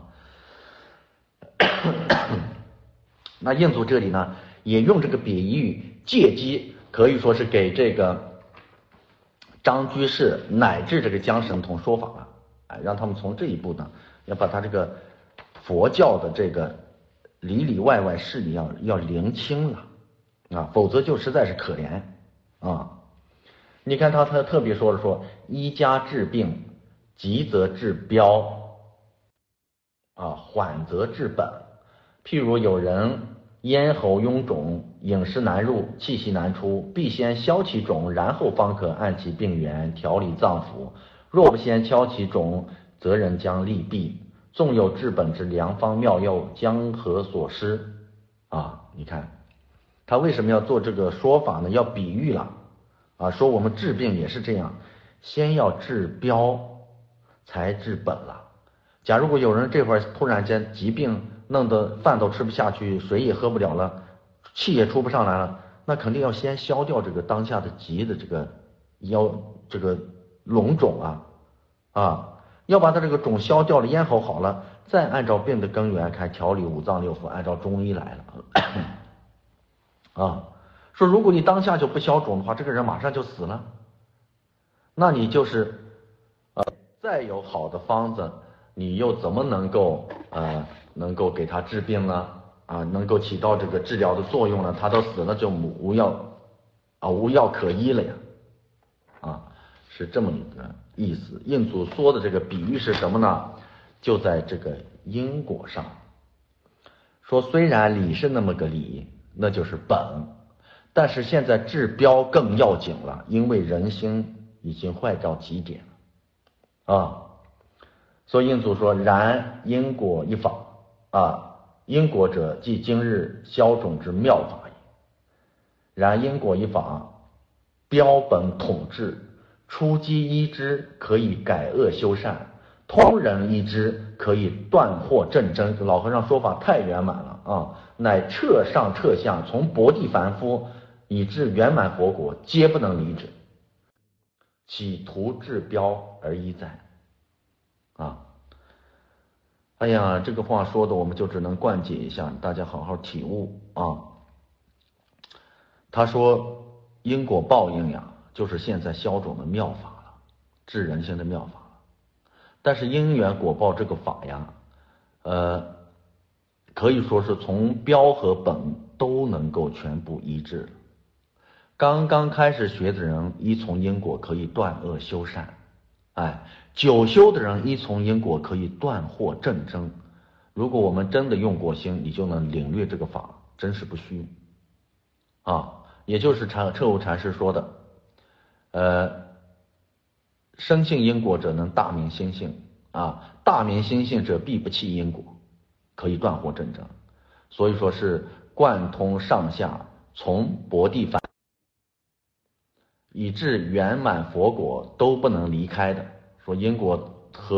那印祖这里呢，也用这个比喻借机，可以说是给这个张居士乃至这个江神通说法了，哎，让他们从这一步呢，要把他这个佛教的这个里里外外事理要拎清了啊，否则就实在是可怜啊。你看他特别说了说，医家治病，急则治标啊，缓则治本。譬如有人咽喉臃肿，饮食难入，气息难出，必先消其肿，然后方可按其病源，调理脏腑。若不先敲其肿，则人将利弊。纵有治本之良方妙药，将何所施啊？你看他为什么要做这个说法呢？要比喻了啊，说我们治病也是这样，先要治标才治本了。假如有人这会儿突然间疾病弄得饭都吃不下去，水也喝不了了，气也出不上来了，那肯定要先消掉这个当下的急的这个脓肿啊，要把它这个肿消掉了，咽喉好了，再按照病的根源开调理五脏六腑，按照中医来了啊。说如果你当下就不消肿的话，这个人马上就死了，那你就是再有好的方子，你又怎么能够给他治病呢？啊，能够起到这个治疗的作用呢？他都死了，就无药可医了呀，啊，是这么一个意思。印祖说的这个比喻是什么呢？就在这个因果上，说虽然理是那么个理，那就是本，但是现在治标更要紧了，因为人心已经坏到极点了啊。所以印祖说，然因果一法啊。因果者，即今日消肿之妙法也。然因果一法，标本统治，出击医之，可以改恶修善；通人医之，可以断祸正真。老和尚说法太圆满了啊！乃彻上彻下，从薄地凡夫以至圆满佛果，皆不能离之。岂图治标而医在啊？哎呀，这个话说的我们就只能贯解一下，大家好好体悟啊。他说因果报应呀，就是现在消肿的妙法了，治人心的妙法了。但是因缘果报这个法呀，可以说是从标和本都能够全部医治了。刚刚开始学的人依从因果可以断恶修善，久修的人依从因果可以断祸正真。如果我们真的用过心，你就能领略这个法，真是不虚啊。也就是彻悟禅师说的，生信因果者能大明心性啊，大明心性者必不弃因果，可以断祸正真。所以说是贯通上下，从薄地凡以至圆满佛果都不能离开的。说因果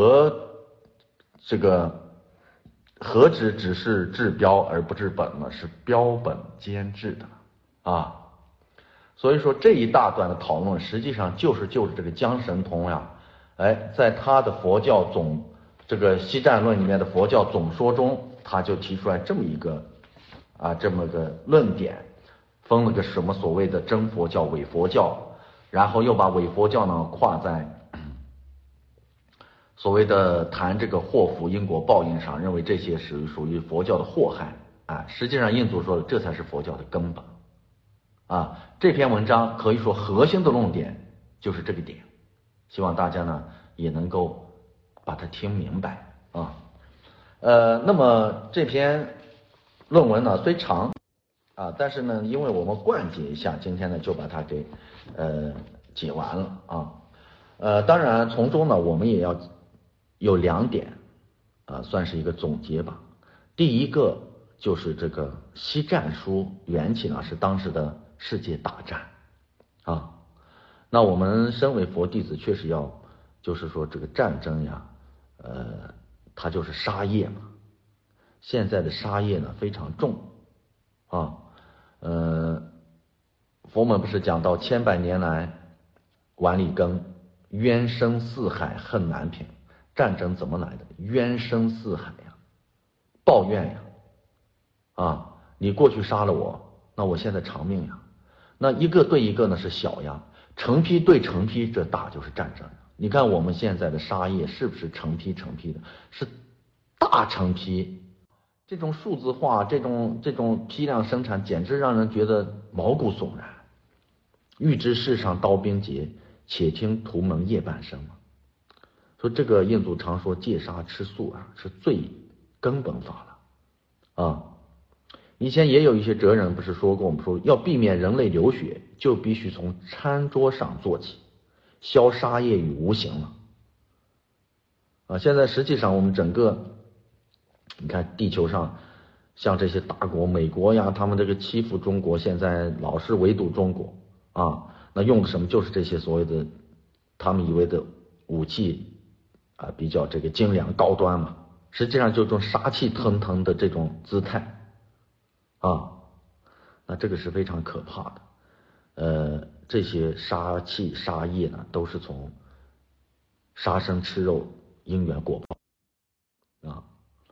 何止只是治标而不治本呢？是标本兼治的啊。所以说这一大段的讨论，实际上就是这个姜神童呀，在他的佛教这个西占论里面的佛教总说中，他就提出来这么个论点，分了个什么所谓的真佛教、伪佛教，然后又把伪佛教呢跨在所谓的谈这个祸福因果报应上，认为这些属于佛教的祸害啊。实际上印祖说的这才是佛教的根本啊。这篇文章可以说核心的论点就是这个点，希望大家呢也能够把它听明白啊。那么这篇论文呢虽长啊，但是呢因为我们贯解一下，今天呢就把它给解完了啊。当然从中呢我们也要有2点算是一个总结吧。第一个就是这个西战书缘起呢是当时的世界大战啊。那我们身为佛弟子，确实要就是说这个战争呀，它就是杀业嘛。现在的杀业呢非常重啊。佛门不是讲到千百年来碗里羹，冤声四海恨难平。战争怎么来的？冤声四海呀，抱怨呀啊！你过去杀了我，那我现在偿命呀。那一个对一个呢是小呀，成批对成批，这大就是战争。你看我们现在的杀业是不是成批成批的？是大成批，这种数字化，这种批量生产，简直让人觉得毛骨悚然。欲知世上刀兵劫，且听屠门夜半声嘛。说这个印祖常说戒杀吃素啊，是最根本法了啊。以前也有一些哲人不是说过，我们说要避免人类流血，就必须从餐桌上做起，消杀业于无形了啊。现在实际上我们整个你看地球上像这些大国，美国呀，他们这个欺负中国，现在老是围堵中国啊，那用的什么？就是这些所谓的他们以为的武器啊，比较这个精良高端嘛，实际上就这种杀气腾腾的这种姿态啊，那这个是非常可怕的。这些杀气杀业呢，都是从杀生吃肉因缘果报啊。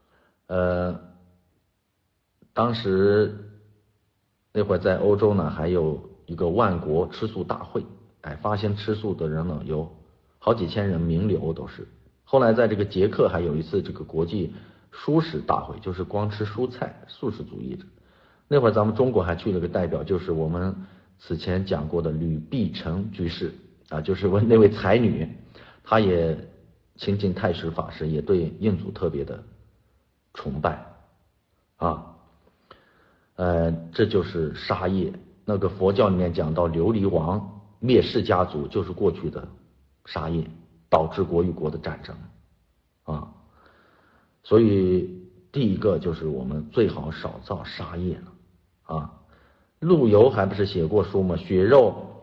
当时那会儿在欧洲呢，还有一个万国吃素大会，发现吃素的人呢有好几千人，名流都是。后来在这个捷克还有一次这个国际蔬食大会，就是光吃蔬菜，素食主义者。那会儿咱们中国还去了个代表，就是我们此前讲过的吕碧城居士啊，就是那位才女，她也亲近太师法师，也对印祖特别的崇拜啊。这就是杀业。那个佛教里面讲到琉璃王灭世家族，就是过去的杀业，导致国与国的战争啊。所以第一个就是我们最好少造杀业了啊。陆游还不是写过书吗？血肉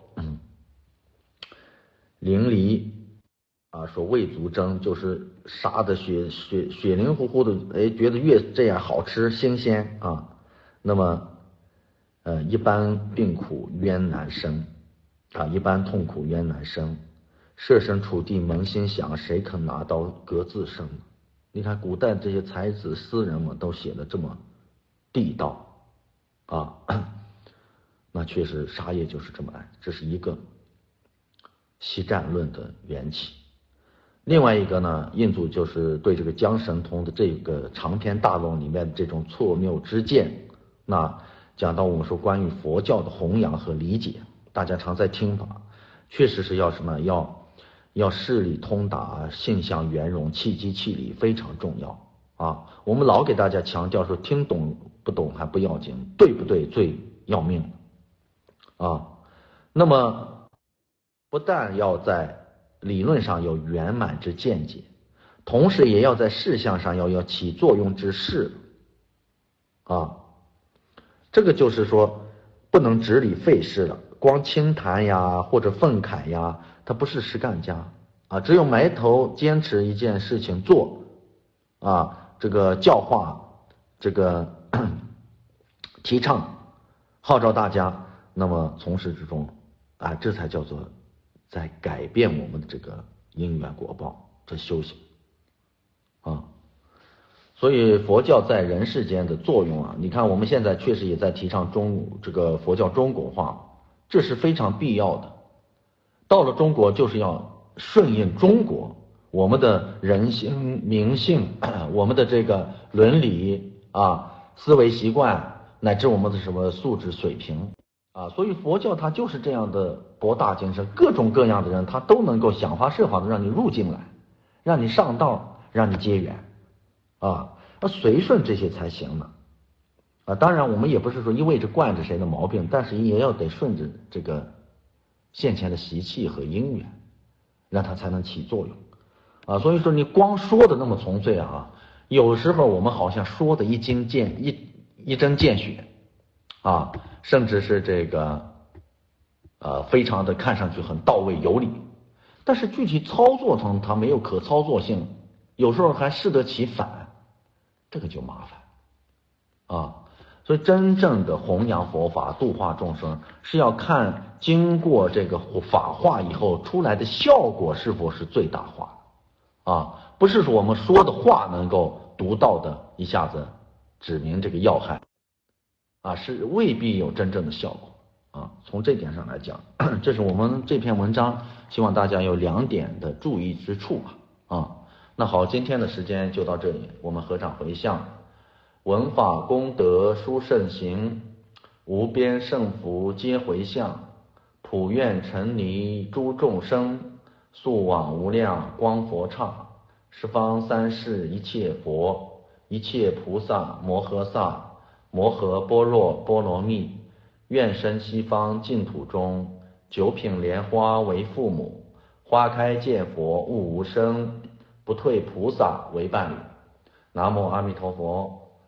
淋漓啊，说未足争，就是杀的血淋乎乎的，觉得越这样好吃新鲜啊。那么一般病苦冤难生啊，一般痛苦冤难生，设身处地扪心想，谁肯拿刀割自身？你看古代这些才子诗人们都写的这么地道啊，那确实杀业就是这么来，这是一个西战论的缘起。另外一个呢，印祖就是对这个江神通的这个长篇大论里面这种错谬之见，那讲到我们说关于佛教的弘扬和理解，大家常在听法，确实是要什么？要事理通达，性相圆融，气机气理非常重要啊。我们老给大家强调说，听懂不懂还不要紧，对不对最要命啊。那么不但要在理论上有圆满之见解，同时也要在事项上要起作用之事啊。这个就是说不能直理废事了，光轻谈呀或者愤慨呀，他不是实干家啊。只有埋头坚持一件事情做啊，这个教化，这个提倡号召大家，那么从始至终啊，这才叫做在改变我们的这个因缘果报，这修行啊。所以佛教在人世间的作用啊，你看我们现在确实也在提倡这个佛教中国化，这是非常必要的。到了中国就是要顺应中国，我们的人性、民性，我们的这个伦理啊、思维习惯，乃至我们的什么素质水平啊，所以佛教它就是这样的博大精深，各种各样的人他都能够想方设法的让你入进来，让你上道，让你结缘啊，要随顺这些才行呢啊。当然我们也不是说一味着惯着谁的毛病，但是也要得顺着这个现前的习气和因缘，让它才能起作用啊。所以说你光说的那么纯粹啊，有时候我们好像说的一针见血啊，甚至是这个非常的看上去很到位有理，但是具体操作上它没有可操作性，有时候还适得其反，这个就麻烦啊。所以真正的弘扬佛法度化众生，是要看经过这个法化以后出来的效果是否是最大化啊，不是说我们说的话能够独到的一下子指明这个要害啊，是未必有真正的效果啊。从这点上来讲，这是我们这篇文章希望大家有2点的注意之处啊。那好，今天的时间就到这里，我们合掌回向。闻法功德殊胜行，无边胜福皆回向，普愿沉溺诸众生，速往无量光佛刹。十方三世一切佛，一切菩萨摩诃萨，摩诃般若波罗蜜，愿生西方净土中，九品莲花为父母，花开见佛悟无生，不退菩萨为伴侣。南无阿弥陀佛。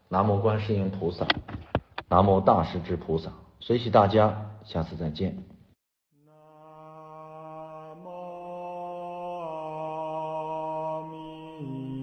南无观世音菩萨，南无大势至菩萨。随喜大家，下次再见。 南无阿弥